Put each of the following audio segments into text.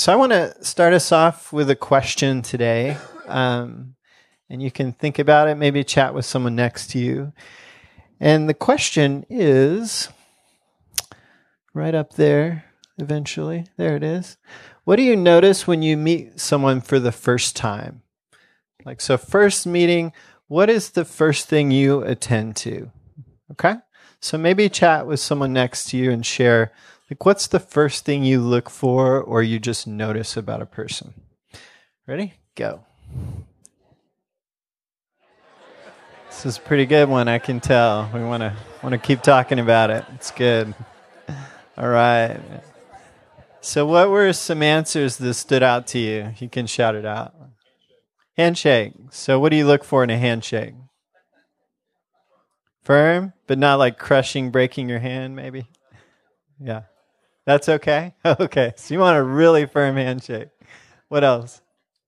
So I want to start us off with a question today, and you can think about it, maybe chat with someone next to you. And the question is, right up there, eventually, there it is. What do you notice when you meet someone for the first time? So first meeting, what is the first thing you attend to? Okay? So maybe chat with someone next to you and share, what's the first thing you look for or you just notice about a person? Ready? Go. This is a pretty good one, I can tell. We want to keep talking about it. It's good. All right. So what were some answers that stood out to you? You can shout it out. Handshake. So what do you look for in a handshake? Firm, but not like crushing, breaking your hand, maybe? Yeah. That's okay? Okay. So you want a really firm handshake. What else?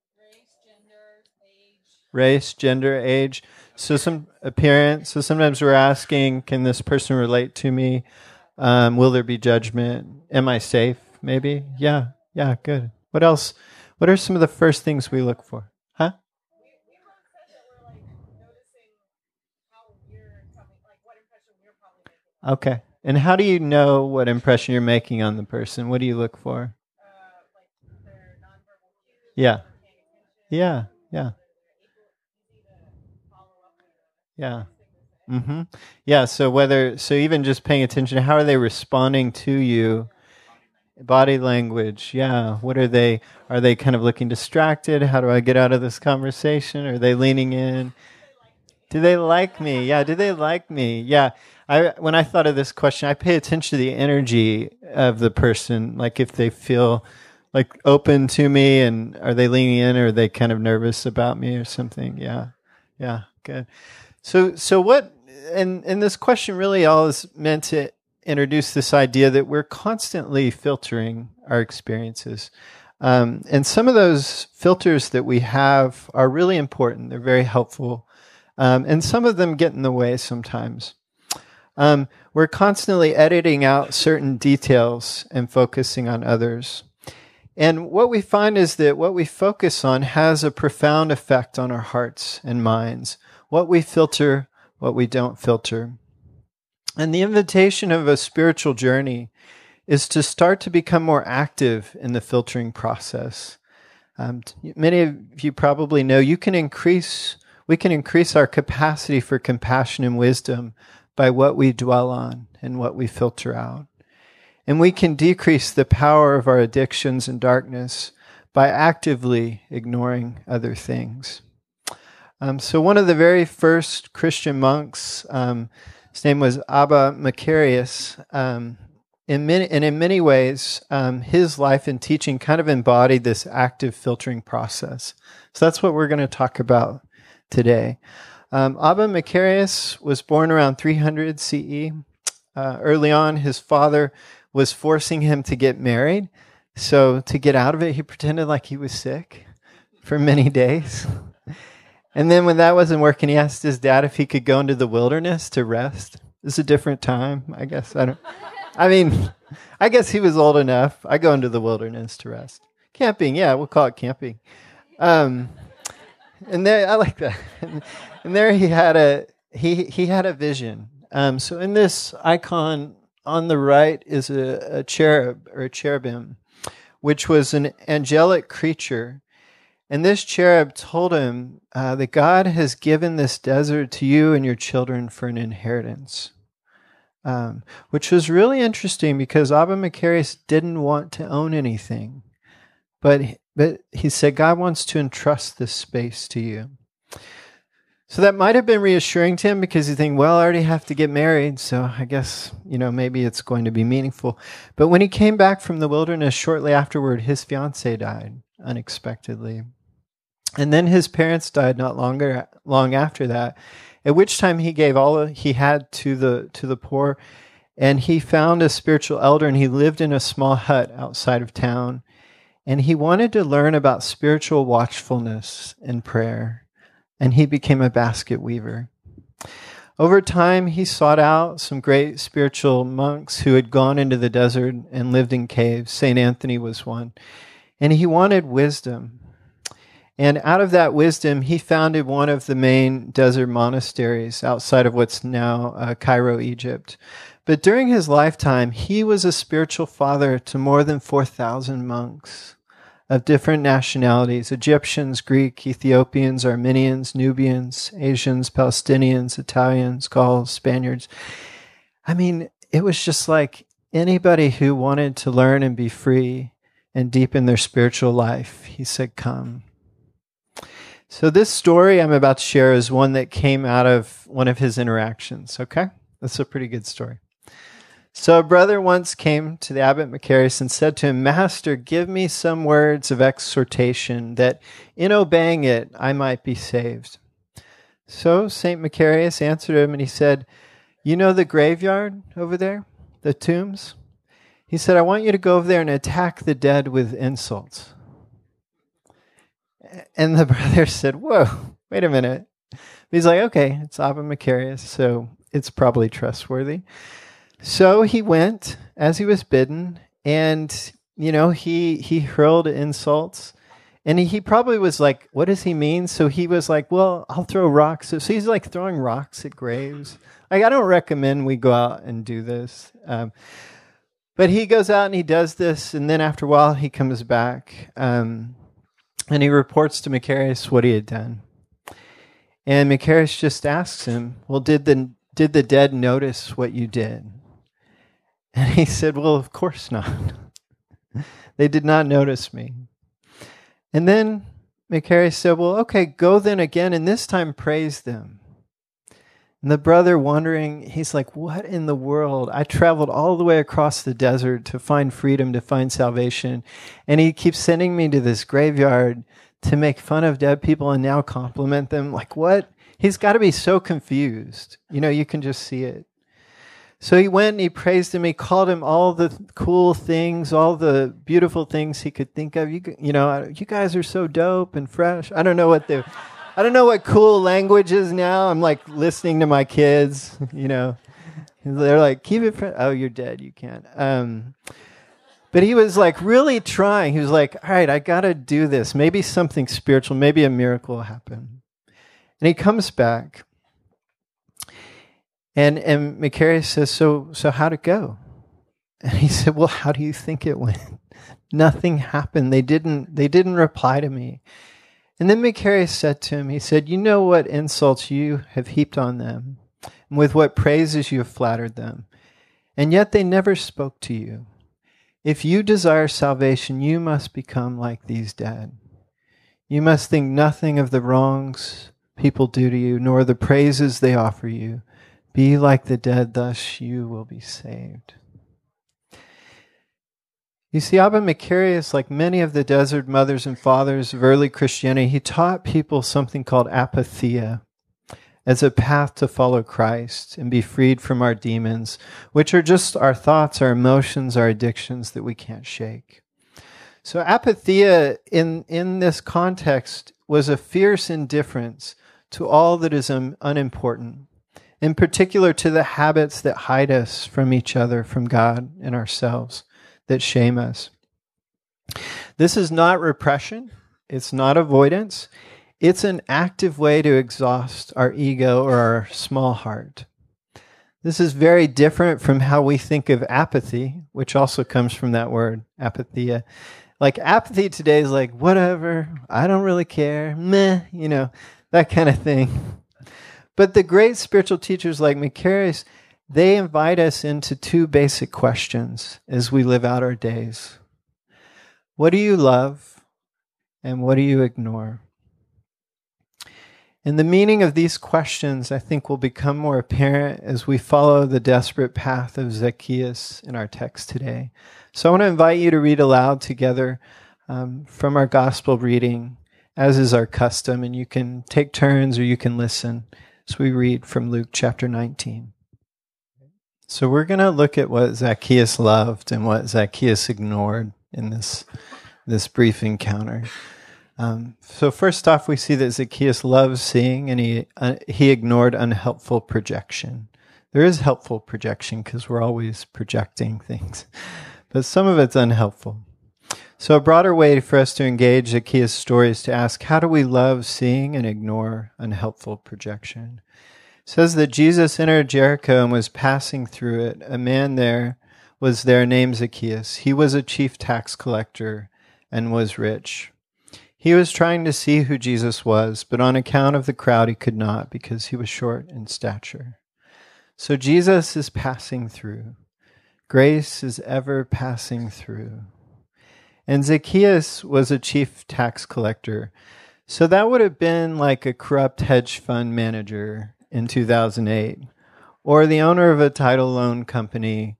Race, gender, age. So some appearance. So sometimes we're asking, can this person relate to me? Will there be judgment? Am I safe? Maybe. Yeah, good. What else? What are some of the first things we look for? Huh? We wrote said that we're noticing how we're coming, what impression we're probably making. Okay. And how do you know what impression you're making on the person? What do you look for? Their nonverbal cues. Yeah. Yeah. Yeah. Mm-hmm. Yeah. So even just paying attention to how are they responding to you? Body language. Yeah. What are they kind of looking distracted? How do I get out of this conversation? Are they leaning in? Do they like me? Yeah. Do they like me? Yeah. When I thought of this question, I pay attention to the energy of the person. If they feel open to me, and are they leaning in, or are they kind of nervous about me or something? Yeah. Good. So what? And this question really all is meant to introduce this idea that we're constantly filtering our experiences, and some of those filters that we have are really important. They're very helpful, and some of them get in the way sometimes. We're constantly editing out certain details and focusing on others. And what we find is that what we focus on has a profound effect on our hearts and minds. What we filter, what we don't filter. And the invitation of a spiritual journey is to start to become more active in the filtering process. Many of you probably know we can increase our capacity for compassion and wisdom by what we dwell on and what we filter out. And we can decrease the power of our addictions and darkness by actively ignoring other things. So one of the very first Christian monks, his name was Abba Macarius. In many ways, his life and teaching kind of embodied this active filtering process. So that's what we're going to talk about today. Abba Macarius was born around 300 CE. Early on, his father was forcing him to get married. So to get out of it, he pretended like he was sick for many days. And then when that wasn't working, he asked his dad if he could go into the wilderness to rest. It's a different time, I guess. I guess he was old enough. I go into the wilderness to rest. Camping, yeah, we'll call it camping. And there, I like that. And there he had a vision. So in this icon on the right is a cherub or a cherubim, which was an angelic creature. And this cherub told him that God has given this desert to you and your children for an inheritance, which was really interesting because Abba Macarius didn't want to own anything, but he said God wants to entrust this space to you. So that might have been reassuring to him because you think, well, I already have to get married, so I guess, maybe it's going to be meaningful. But when he came back from the wilderness shortly afterward, his fiancée died unexpectedly. And then his parents died not long after that, at which time he gave all he had to the poor, and he found a spiritual elder, and he lived in a small hut outside of town, and he wanted to learn about spiritual watchfulness and prayer. And he became a basket weaver. Over time, he sought out some great spiritual monks who had gone into the desert and lived in caves. St. Anthony was one. And he wanted wisdom. And out of that wisdom, he founded one of the main desert monasteries outside of what's now Cairo, Egypt. But during his lifetime, he was a spiritual father to more than 4,000 monks of different nationalities: Egyptians, Greek, Ethiopians, Armenians, Nubians, Asians, Palestinians, Italians, Gauls, Spaniards. I mean, it was just like anybody who wanted to learn and be free and deepen their spiritual life. He said, come. So this story I'm about to share is one that came out of one of his interactions, okay? That's a pretty good story. So a brother once came to the abbot Macarius and said to him, Master, give me some words of exhortation that in obeying it I might be saved. So St. Macarius answered him and he said, you know the graveyard over there, the tombs? He said, I want you to go over there and attack the dead with insults. And the brother said, whoa, wait a minute. He's like, okay, it's Abba Macarius, so it's probably trustworthy. So he went as he was bidden, and, he hurled insults. And he probably was like, what does he mean? So he was like, well, I'll throw rocks. So he's like throwing rocks at graves. Like, I don't recommend we go out and do this. But he goes out and he does this, and then after a while he comes back, and he reports to Macarius what he had done. And Macarius just asks him, well, did the dead notice what you did? And he said, well, of course not. They did not notice me. And then Macarius said, well, okay, go then again, and this time praise them. And the brother, wondering, he's like, what in the world? I traveled all the way across the desert to find freedom, to find salvation. And he keeps sending me to this graveyard to make fun of dead people and now compliment them. Like, what? He's got to be so confused. You can just see it. So he went and he praised him. He called him all the cool things, all the beautiful things he could think of. You guys are so dope and fresh. I don't know what cool language is now. I'm like listening to my kids, They're like, keep it fresh. Oh, you're dead. You can't. But he was like really trying. He was like, all right, I got to do this. Maybe something spiritual, maybe a miracle will happen. And he comes back. And Macarius says, so how'd it go? And he said, well, how do you think it went? Nothing happened. They didn't reply to me. And then Macarius said to him, he said, you know what insults you have heaped on them, and with what praises you have flattered them, and yet they never spoke to you. If you desire salvation, you must become like these dead. You must think nothing of the wrongs people do to you, nor the praises they offer you. Be like the dead, thus you will be saved. You see, Abba Macarius, like many of the desert mothers and fathers of early Christianity, he taught people something called apatheia as a path to follow Christ and be freed from our demons, which are just our thoughts, our emotions, our addictions that we can't shake. So apatheia in this context was a fierce indifference to all that is unimportant, in particular to the habits that hide us from each other, from God and ourselves, that shame us. This is not repression. It's not avoidance. It's an active way to exhaust our ego or our small heart. This is very different from how we think of apathy, which also comes from that word, apatheia. Like apathy today is like, whatever, I don't really care, meh, that kind of thing. But the great spiritual teachers like Macarius, they invite us into two basic questions as we live out our days. What do you love, and what do you ignore? And the meaning of these questions, I think, will become more apparent as we follow the desperate path of Zacchaeus in our text today. So I want to invite you to read aloud together from our gospel reading, as is our custom, and you can take turns or you can listen as we read from Luke chapter 19. So we're going to look at what Zacchaeus loved and what Zacchaeus ignored in this brief encounter. So first off, we see that Zacchaeus loves seeing, and he ignored unhelpful projection. There is helpful projection because we're always projecting things, but some of it's unhelpful. So a broader way for us to engage Zacchaeus' story is to ask, how do we love seeing and ignore unhelpful projection? It says that Jesus entered Jericho and was passing through it. A man there was there named Zacchaeus. He was a chief tax collector and was rich. He was trying to see who Jesus was, but on account of the crowd he could not because he was short in stature. So Jesus is passing through. Grace is ever passing through. And Zacchaeus was a chief tax collector. So that would have been like a corrupt hedge fund manager in 2008, or the owner of a title loan company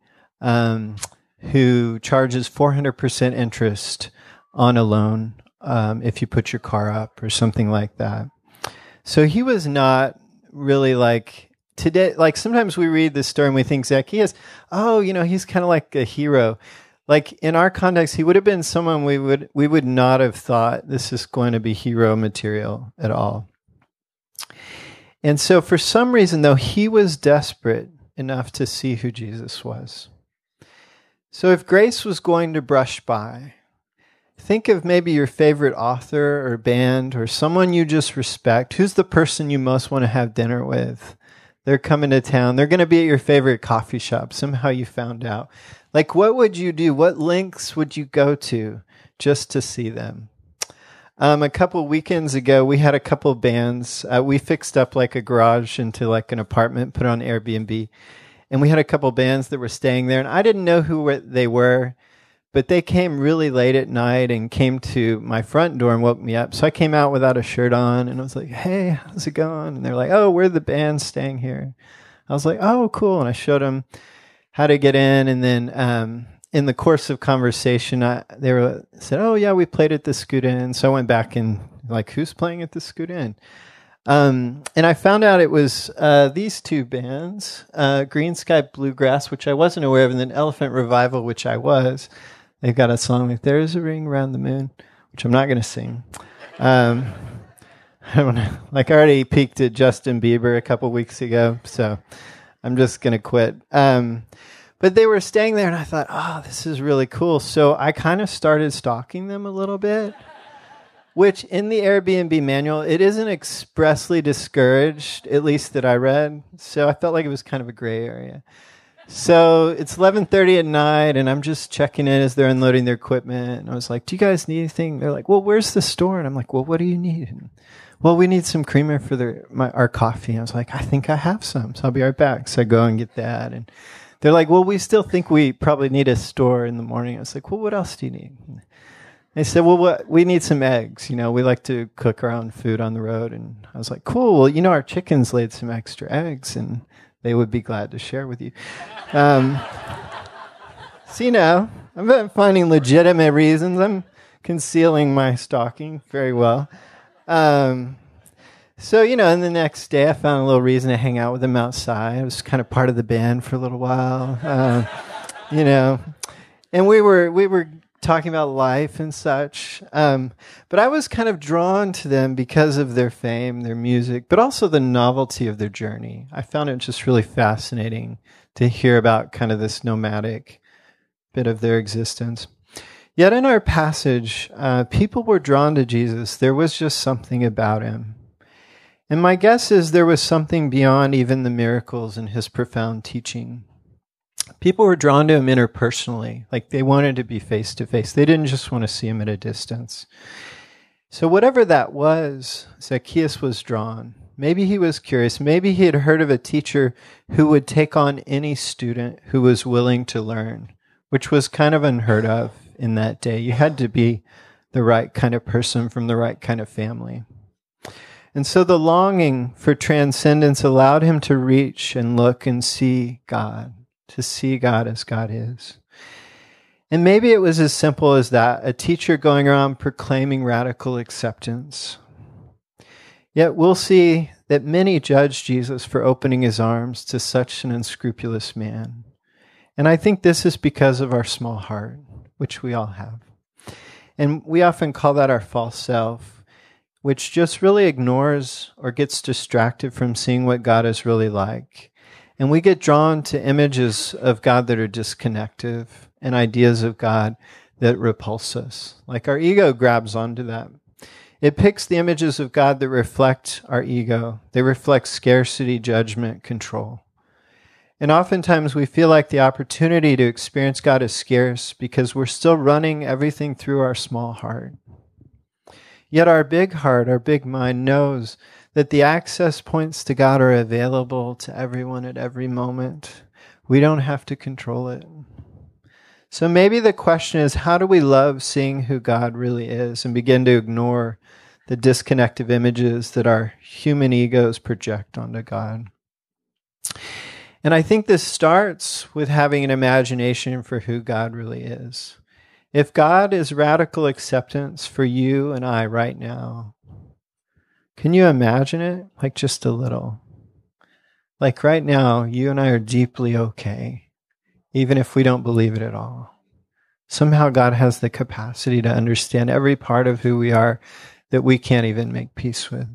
who charges 400% interest on a loan if you put your car up or something like that. So he was not really like today. Like sometimes we read this story and we think Zacchaeus, oh, he's kind of like a hero. Like in our context, he would have been someone we would not have thought this is going to be hero material at all. And so for some reason, though, he was desperate enough to see who Jesus was. So if grace was going to brush by, think of maybe your favorite author or band or someone you just respect. Who's the person you most want to have dinner with? They're coming to town. They're going to be at your favorite coffee shop. Somehow you found out. Like, what would you do? What lengths would you go to just to see them? A couple weekends ago, we had a couple bands. We fixed up like a garage into like an apartment, put on Airbnb. And we had a couple bands that were staying there. And I didn't know who they were, but they came really late at night and came to my front door and woke me up. So I came out without a shirt on and I was like, hey, how's it going? And they're like, oh, we're the band staying here. I was like, oh, cool. And I showed them how to get in. And then in the course of conversation, they said, oh, yeah, we played at the Scoot Inn. So I went back and like, who's playing at the Scoot Inn? And I found out it was these two bands, Green Sky Bluegrass, which I wasn't aware of, and then Elephant Revival, which I was. They've got a song like "There's a Ring Around the Moon," which I'm not going to sing. I don't know. Like I already peaked at Justin Bieber a couple weeks ago, so I'm just going to quit. But they were staying there, and I thought, oh, this is really cool. So I kind of started stalking them a little bit, which in the Airbnb manual, it isn't expressly discouraged, at least that I read. So I felt like it was kind of a gray area. So it's 11:30 at night, and I'm just checking in as they're unloading their equipment. And I was like, do you guys need anything? They're like, well, where's the store? And I'm like, well, what do you need? And, well, we need some creamer for our coffee. And I was like, I think I have some, so I'll be right back. So I go and get that. And they're like, well, we still think we probably need a store in the morning. I was like, well, what else do you need? And they said, well, we need some eggs. We like to cook our own food on the road. And I was like, cool. Well, our chickens laid some extra eggs, and they would be glad to share with you. So, I'm not finding legitimate reasons. I'm concealing my stalking very well. So, and the next day I found a little reason to hang out with them outside. I was kind of part of the band for a little while, and we were talking about life and such. But I was kind of drawn to them because of their fame, their music, but also the novelty of their journey. I found it just really fascinating to hear about kind of this nomadic bit of their existence. Yet in our passage, people were drawn to Jesus. There was just something about him. And my guess is there was something beyond even the miracles in his profound teaching. People were drawn to him interpersonally, like they wanted to be face to face. They didn't just want to see him at a distance. So whatever that was, Zacchaeus was drawn. Maybe he was curious. Maybe he had heard of a teacher who would take on any student who was willing to learn, which was kind of unheard of in that day. You had to be the right kind of person from the right kind of family. And so the longing for transcendence allowed him to reach and look and see God, to see God as God is. And maybe it was as simple as that, a teacher going around proclaiming radical acceptance. Yet we'll see that many judge Jesus for opening his arms to such an unscrupulous man. And I think this is because of our small heart, which we all have. And we often call that our false self, which just really ignores or gets distracted from seeing what God is really like. And we get drawn to images of God that are disconnected and ideas of God that repulse us. Like our ego grabs onto that. It picks the images of God that reflect our ego. They reflect scarcity, judgment, control. And oftentimes we feel like the opportunity to experience God is scarce because we're still running everything through our small heart. Yet our big heart, our big mind knows that the access points to God are available to everyone at every moment. We don't have to control it. So maybe the question is, how do we love seeing who God really is and begin to ignore the disconnected images that our human egos project onto God? And I think this starts with having an imagination for who God really is. If God is radical acceptance for you and I right now, can you imagine it? Like just a little. Like right now, you and I are deeply okay, even if we don't believe it at all. Somehow God has the capacity to understand every part of who we are that we can't even make peace with.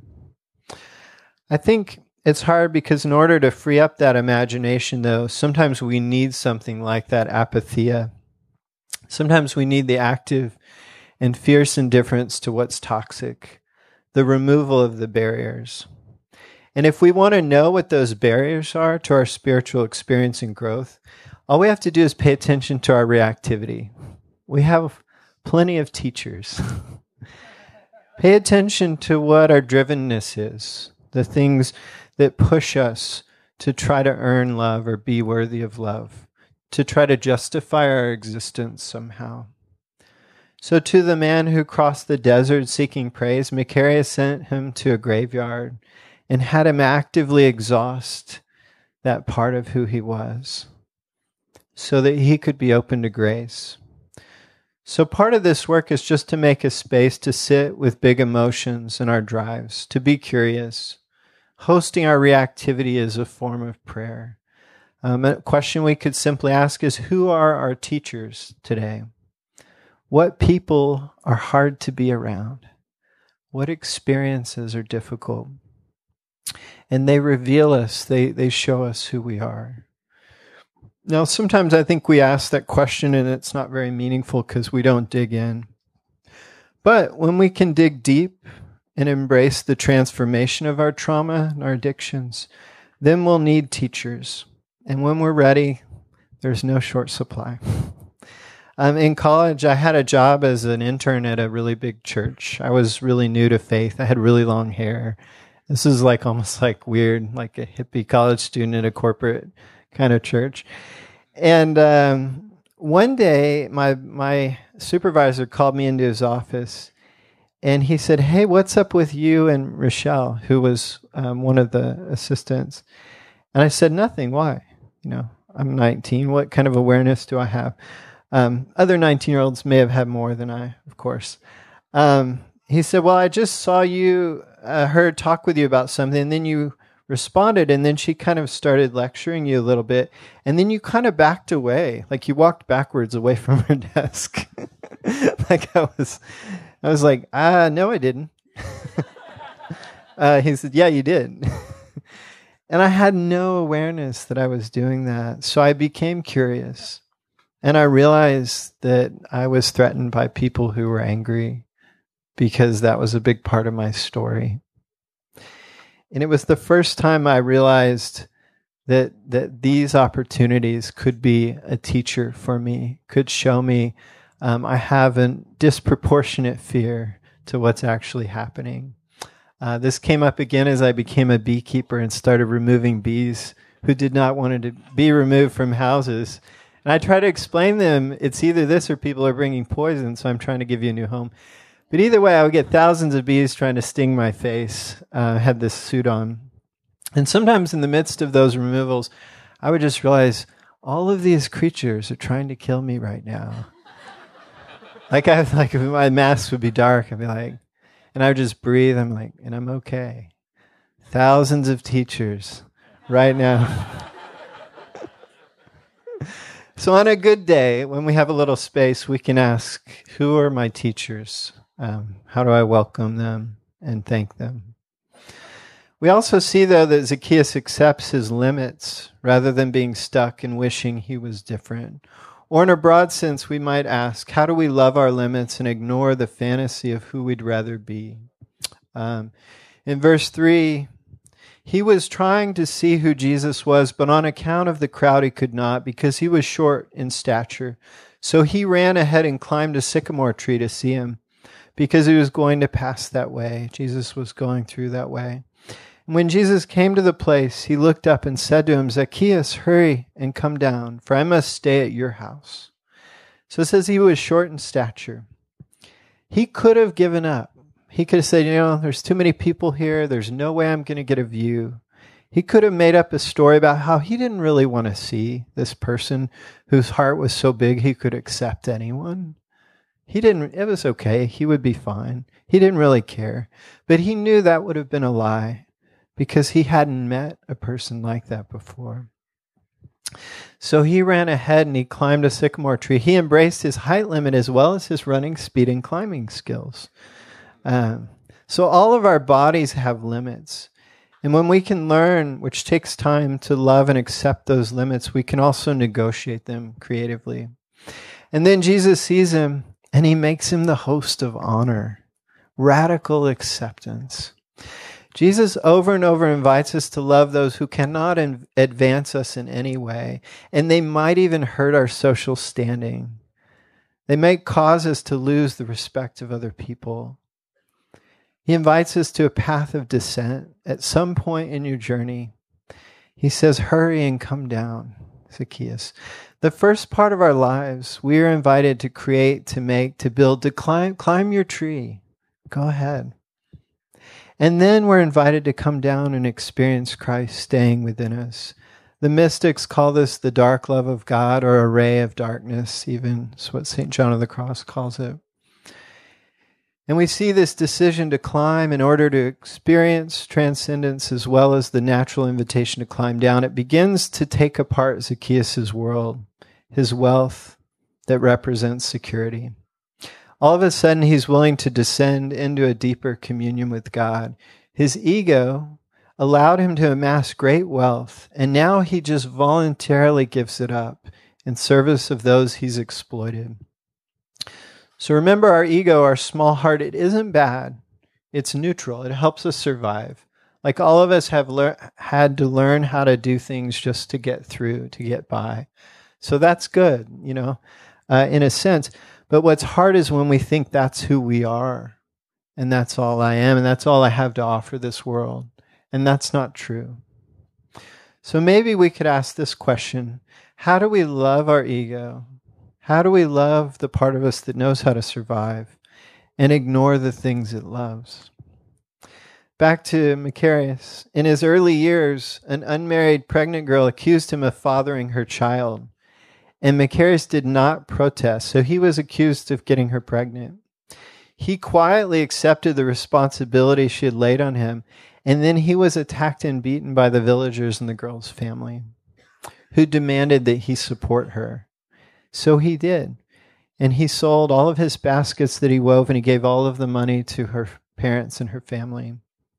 I think it's hard because in order to free up that imagination, though, sometimes we need something like that apatheia. Sometimes we need the active and fierce indifference to what's toxic, the removal of the barriers. And if we want to know what those barriers are to our spiritual experience and growth, all we have to do is pay attention to our reactivity. We have plenty of teachers. Pay attention to what our drivenness is, the things that push us to try to earn love or be worthy of love, to try to justify our existence somehow. So to the man who crossed the desert seeking praise, Macarius sent him to a graveyard and had him actively exhaust that part of who he was so that he could be open to grace. So part of this work is just to make a space to sit with big emotions and our drives, to be curious. Hosting our reactivity is a form of prayer. A question we could simply ask is, who are our teachers today? What people are hard to be around? What experiences are difficult? And they reveal us, they show us who we are. Now, sometimes I think we ask that question and it's not very meaningful because we don't dig in. But when we can dig deep and embrace the transformation of our trauma and our addictions, then we'll need teachers. And when we're ready, there's no short supply. In college, I had a job as an intern at a really big church. I was really new to faith. I had really long hair. This is like almost like weird, like a hippie college student at a corporate kind of church. And one day, my supervisor called me into his office, and he said, "Hey, what's up with you and Rochelle," who was one of the assistants? And I said, "Nothing. Why? I'm 19. What kind of awareness do I have?" Other 19-year-olds may have had more than I, of course. He said, "Well, I just saw you, her talk with you about something, and then you responded, and then she kind of started lecturing you a little bit, and then you kind of backed away, like you walked backwards away from her desk." Like I was like, no, I didn't. He said, "Yeah, you did." And I had no awareness that I was doing that. So I became curious. And I realized that I was threatened by people who were angry because that was a big part of my story. And it was the first time I realized that these opportunities could be a teacher for me, could show me I have a disproportionate fear to what's actually happening. This came up again as I became a beekeeper and started removing bees who did not want to be removed from houses. And I try to explain to them, it's either this or people are bringing poison, so I'm trying to give you a new home. But either way, I would get thousands of bees trying to sting my face. I had this suit on. And sometimes in the midst of those removals, I would just realize all of these creatures are trying to kill me right now. Like if my mask would be dark, I'd be like, and I would just breathe. I'm like, and I'm okay. Thousands of teachers right now. So on a good day, when we have a little space, we can ask, who are my teachers? How do I welcome them and thank them? We also see, though, that Zacchaeus accepts his limits rather than being stuck and wishing he was different Or in a broad sense, we might ask, how do we love our limits and ignore the fantasy of who we'd rather be? In verse 3, he was trying to see who Jesus was, but on account of the crowd he could not, because he was short in stature. So he ran ahead and climbed a sycamore tree to see him, because he was going to pass that way. Jesus was going through that way. And when Jesus came to the place, he looked up and said to him, Zacchaeus, hurry and come down, for I must stay at your house. So it says he was short in stature. He could have given up. He could have said, there's too many people here. There's no way I'm going to get a view. He could have made up a story about how he didn't really want to see this person whose heart was so big he could accept anyone. It was okay. He would be fine. He didn't really care. But he knew that would have been a lie because he hadn't met a person like that before. So he ran ahead and he climbed a sycamore tree. He embraced his height limit as well as his running speed and climbing skills. So all of our bodies have limits. And when we can learn, which takes time, to love and accept those limits, we can also negotiate them creatively. And then Jesus sees him and he makes him the host of honor. Radical acceptance. Jesus over and over invites us to love those who cannot advance us in any way, and they might even hurt our social standing. They might cause us to lose the respect of other people. He invites us to a path of descent at some point in your journey. He says, hurry and come down, Zacchaeus. The first part of our lives, we are invited to create, to make, to build, to climb your tree. Go ahead. And then we're invited to come down and experience Christ staying within us. The mystics call this the dark love of God, or a ray of darkness, even. It's what St. John of the Cross calls it. And we see this decision to climb in order to experience transcendence as well as the natural invitation to climb down. It begins to take apart Zacchaeus' world, his wealth that represents security. All of a sudden, he's willing to descend into a deeper communion with God. His ego allowed him to amass great wealth, and now he just voluntarily gives it up in service of those he's exploited. So remember, our ego, our small heart, it isn't bad. It's neutral. It helps us survive. Like all of us have had to learn how to do things just to get through, to get by. So that's good, in a sense. But what's hard is when we think that's who we are, and that's all I am, and that's all I have to offer this world. And that's not true. So maybe we could ask this question: how do we love our ego? How do we love the part of us that knows how to survive and ignore the things it loves? Back to Macarius. In his early years, an unmarried pregnant girl accused him of fathering her child. And Macarius did not protest, so he was accused of getting her pregnant. He quietly accepted the responsibility she had laid on him, and then he was attacked and beaten by the villagers and the girl's family, who demanded that he support her. So he did. And he sold all of his baskets that he wove, and he gave all of the money to her parents and her family.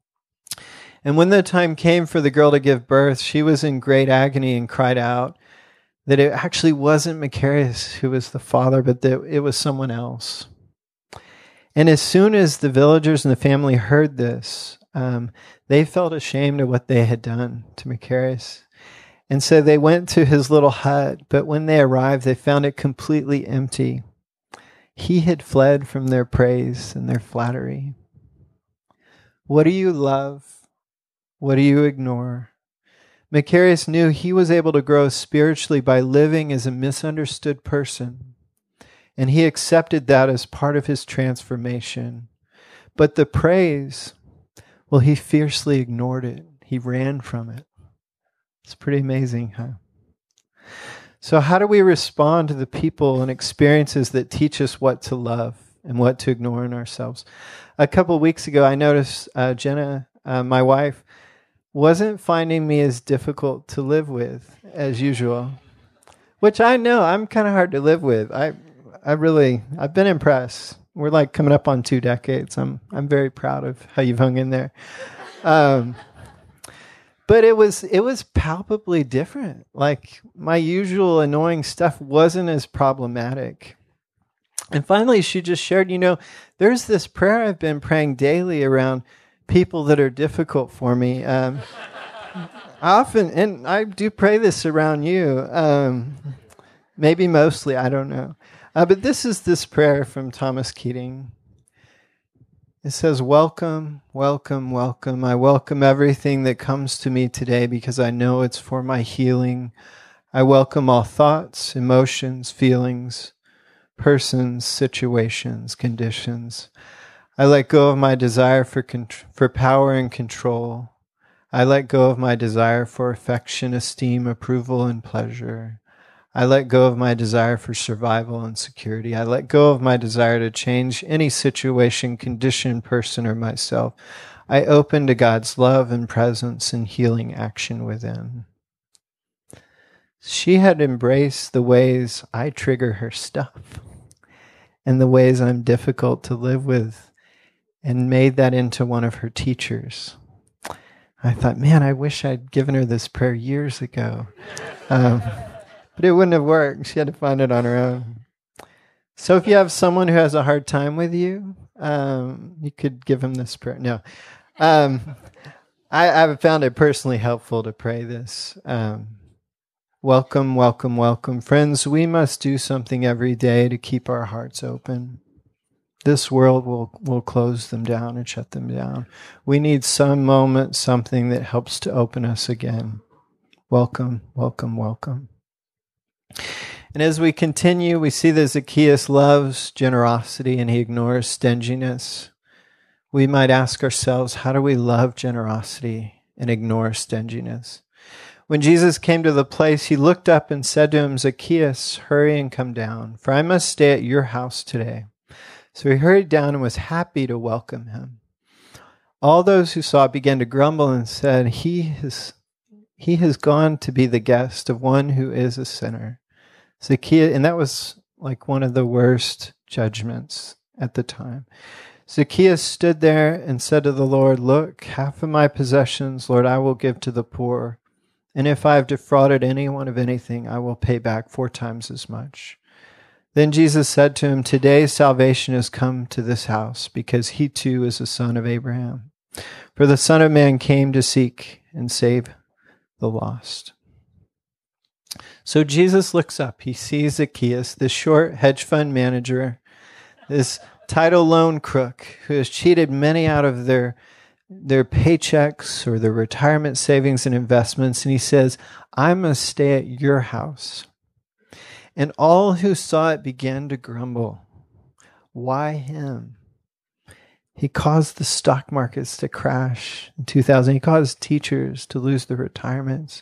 And when the time came for the girl to give birth, she was in great agony and cried out that it actually wasn't Macarius who was the father, but that it was someone else. And as soon as the villagers and the family heard this, they felt ashamed of what they had done to Macarius. And so they went to his little hut, but when they arrived, they found it completely empty. He had fled from their praise and their flattery. What do you love? What do you ignore? Macarius knew he was able to grow spiritually by living as a misunderstood person, and he accepted that as part of his transformation. But the praise, well, he fiercely ignored it. He ran from it. It's pretty amazing, huh? So how do we respond to the people and experiences that teach us what to love and what to ignore in ourselves? A couple of weeks ago, I noticed Jenna, my wife, wasn't finding me as difficult to live with as usual, which I know I'm kind of hard to live with. I've been impressed. We're like coming up on 2 decades. I'm very proud of how you've hung in there. But it was palpably different. Like my usual annoying stuff wasn't as problematic. And finally, she just shared, there's this prayer I've been praying daily around people that are difficult for me. Often, and I do pray this around you, maybe mostly, I don't know. But this is this prayer from Thomas Keating. It says, welcome, welcome, welcome. I welcome everything that comes to me today because I know it's for my healing. I welcome all thoughts, emotions, feelings, persons, situations, conditions. I let go of my desire for power and control. I let go of my desire for affection, esteem, approval, and pleasure. I let go of my desire for survival and security. I let go of my desire to change any situation, condition, person, or myself. I open to God's love and presence and healing action within. She had embraced the ways I trigger her stuff and the ways I'm difficult to live with and made that into one of her teachers. I thought, man, I wish I'd given her this prayer years ago. But it wouldn't have worked. She had to find it on her own. So if you have someone who has a hard time with you, you could give them this prayer. No. I've found it personally helpful to pray this. Welcome, welcome, welcome. Friends, we must do something every day to keep our hearts open. This world will close them down and shut them down. We need some moment, something that helps to open us again. Welcome, welcome, welcome. And as we continue, we see that Zacchaeus loves generosity and he ignores stinginess. We might ask ourselves, how do we love generosity and ignore stinginess? When Jesus came to the place, he looked up and said to him, Zacchaeus, hurry and come down, for I must stay at your house today. So he hurried down and was happy to welcome him. All those who saw it began to grumble and said, He has gone to be the guest of one who is a sinner. Zacchaeus, and that was like one of the worst judgments at the time. Zacchaeus stood there and said to the Lord, look, half of my possessions, Lord, I will give to the poor. And if I have defrauded anyone of anything, I will pay back 4 times as much. Then Jesus said to him, today salvation has come to this house, because he too is a son of Abraham. For the Son of Man came to seek and save the lost. So Jesus looks up. He sees Zacchaeus, this short hedge fund manager, this title loan crook who has cheated many out of their paychecks or their retirement savings and investments. And he says, I must stay at your house. And all who saw it began to grumble. Why him? He caused the stock markets to crash in 2000. He caused teachers to lose their retirements.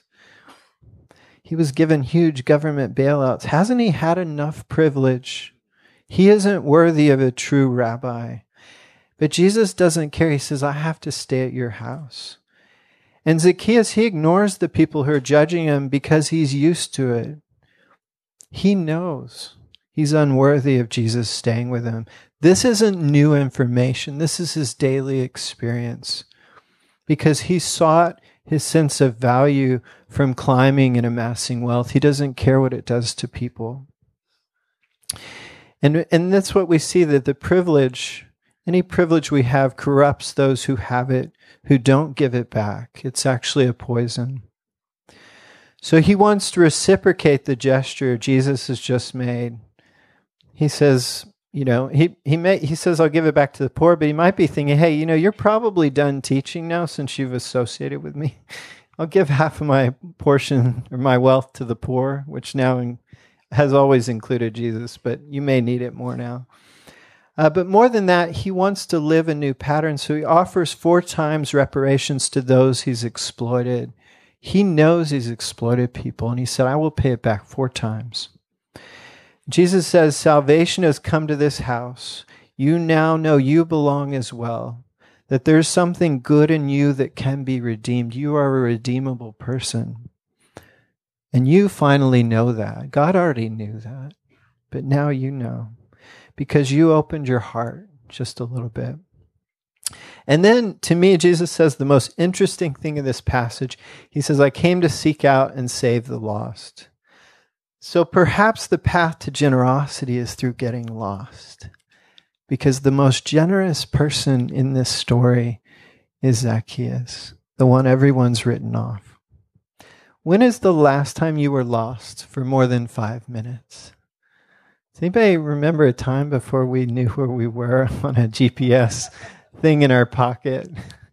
He was given huge government bailouts. Hasn't he had enough privilege? He isn't worthy of a true rabbi. But Jesus doesn't care. He says, I have to stay at your house. And Zacchaeus, he ignores the people who are judging him because he's used to it. He knows he's unworthy of Jesus staying with him. This isn't new information. This is his daily experience. Because he sought his sense of value from climbing and amassing wealth. He doesn't care what it does to people. And that's what we see, that the privilege, any privilege we have, corrupts those who have it, who don't give it back. It's actually a poison. So he wants to reciprocate the gesture Jesus has just made. He says, he says, I'll give it back to the poor, but he might be thinking, hey, you're probably done teaching now since you've associated with me. I'll give half of my portion or my wealth to the poor, which now has always included Jesus, but you may need it more now. But more than that, he wants to live a new pattern. So he offers 4 times reparations to those he's exploited. He knows he's exploited people, and he said, I will pay it back 4 times. Jesus says, salvation has come to this house. You now know you belong as well, that there's something good in you that can be redeemed. You are a redeemable person. And you finally know that. God already knew that, but now you know, because you opened your heart just a little bit. And then, to me, Jesus says the most interesting thing in this passage. He says, I came to seek out and save the lost. So perhaps the path to generosity is through getting lost. Because the most generous person in this story is Zacchaeus, the one everyone's written off. When is the last time you were lost for more than 5 minutes? Does anybody remember a time before we knew where we were on a GPS thing in our pocket?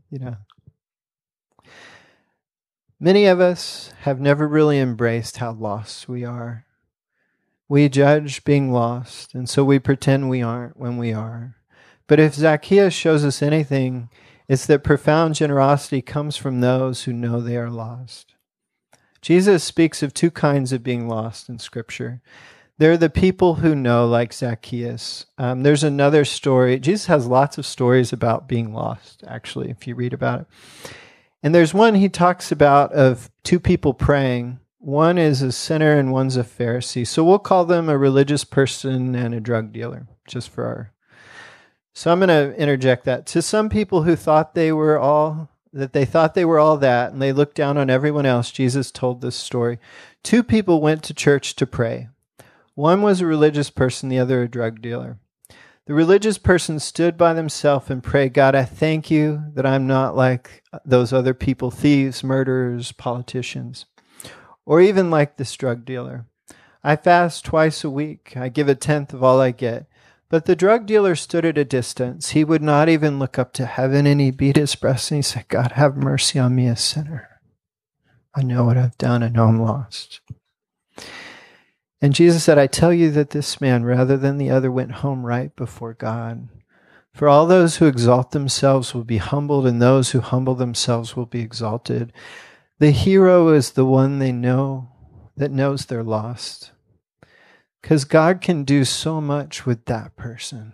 Many of us have never really embraced how lost we are. We judge being lost, and so we pretend we aren't when we are. But if Zacchaeus shows us anything, it's that profound generosity comes from those who know they are lost. Jesus speaks of two kinds of being lost in Scripture. There are the people who know, like Zacchaeus. There's another story. Jesus has lots of stories about being lost, actually, if you read about it. And there's one he talks about of two people praying. One is a sinner and one's a Pharisee. So we'll call them a religious person and a drug dealer, just for our... So I'm going to interject that. To some people who thought they were all that, and they looked down on everyone else, Jesus told this story. Two people went to church to pray. One was a religious person, the other a drug dealer. The religious person stood by themselves and prayed, God, I thank you that I'm not like those other people, thieves, murderers, politicians, or even like this drug dealer. I fast twice a week. I give 1/10 of all I get. But the drug dealer stood at a distance. He would not even look up to heaven, and he beat his breast and he said, God, have mercy on me, a sinner. I know what I've done. I know I'm lost. And Jesus said, I tell you that this man, rather than the other, went home right before God. For all those who exalt themselves will be humbled, and those who humble themselves will be exalted. The hero is the one they know that knows they're lost. Because God can do so much with that person.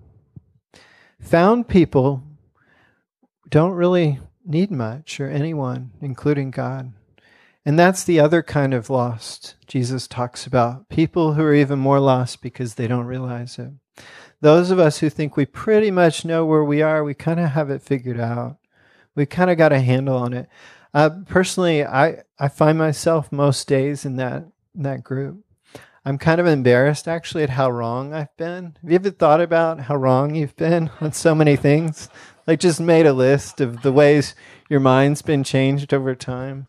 Found people don't really need much or anyone, including God. And that's the other kind of lost Jesus talks about. People who are even more lost because they don't realize it. Those of us who think we pretty much know where we are, we kind of have it figured out. We kind of got a handle on it. Personally, I find myself most days in that group. I'm kind of embarrassed, actually, at how wrong I've been. Have you ever thought about how wrong you've been on so many things? Like, just made a list of the ways your mind's been changed over time.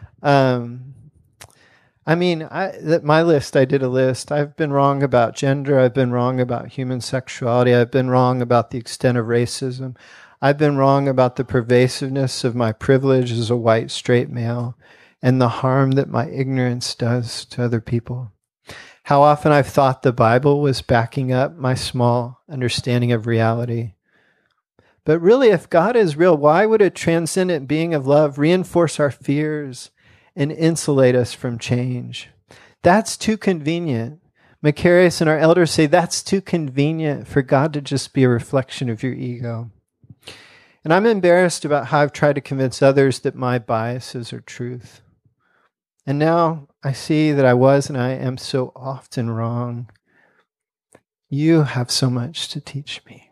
My list, I did a list. I've been wrong about gender. I've been wrong about human sexuality. I've been wrong about the extent of racism. I've been wrong about the pervasiveness of my privilege as a white, straight male and the harm that my ignorance does to other people. How often I've thought the Bible was backing up my small understanding of reality. But really, if God is real, why would a transcendent being of love reinforce our fears and insulate us from change? That's too convenient. Macarius and our elders say that's too convenient for God to just be a reflection of your ego. And I'm embarrassed about how I've tried to convince others that my biases are truth. And now I see that I was and I am so often wrong. You have so much to teach me.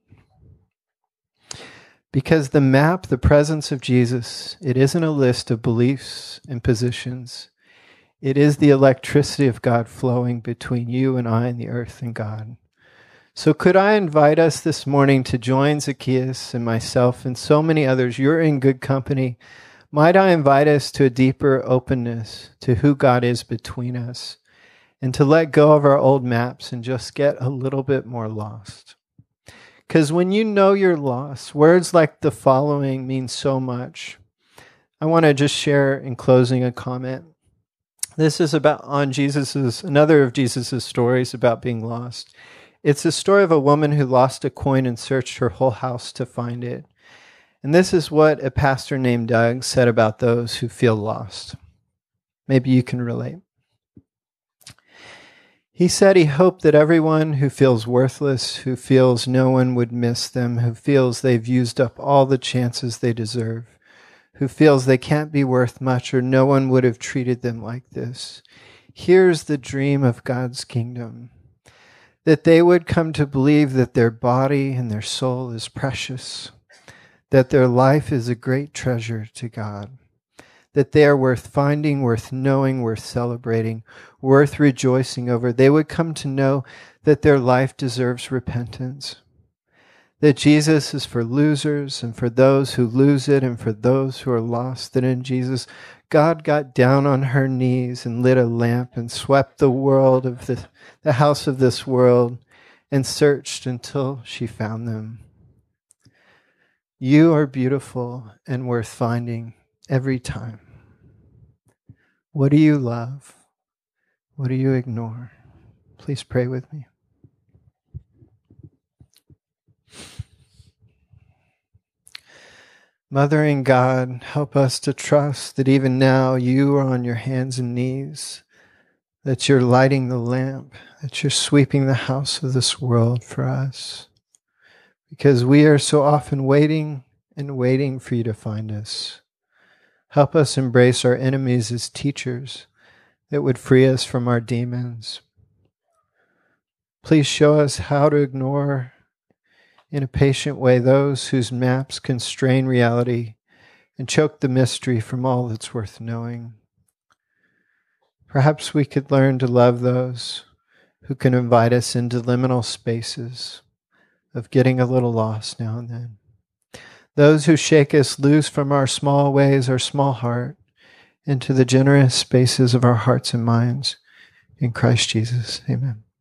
Because the map, the presence of Jesus, it isn't a list of beliefs and positions. It is the electricity of God flowing between you and I and the earth and God. So could I invite us this morning to join Zacchaeus and myself and so many others? You're in good company. Might I invite us to a deeper openness to who God is between us and to let go of our old maps and just get a little bit more lost? Because when you know you're lost, words like the following mean so much. I want to just share in closing a comment. This is another of Jesus's stories about being lost. It's a story of a woman who lost a coin and searched her whole house to find it. And this is what a pastor named Doug said about those who feel lost. Maybe you can relate. He said he hoped that everyone who feels worthless, who feels no one would miss them, who feels they've used up all the chances they deserve, who feels they can't be worth much or no one would have treated them like this, here's the dream of God's kingdom. That they would come to believe that their body and their soul is precious, that their life is a great treasure to God, that they are worth finding, worth knowing, worth celebrating, worth rejoicing over. They would come to know that their life deserves repentance, that Jesus is for losers and for those who lose it and for those who are lost, that in Jesus, God got down on her knees and lit a lamp and swept the world of the house of this world and searched until she found them. You are beautiful and worth finding every time. What do you love? What do you ignore? Please pray with me. Mother in God, help us to trust that even now you are on your hands and knees, that you're lighting the lamp, that you're sweeping the house of this world for us, because we are so often waiting and waiting for you to find us. Help us embrace our enemies as teachers that would free us from our demons. Please show us how to ignore in a patient way those whose maps constrain reality and choke the mystery from all that's worth knowing. Perhaps we could learn to love those who can invite us into liminal spaces of getting a little lost now and then. Those who shake us loose from our small ways, our small heart, into the generous spaces of our hearts and minds. In Christ Jesus, amen.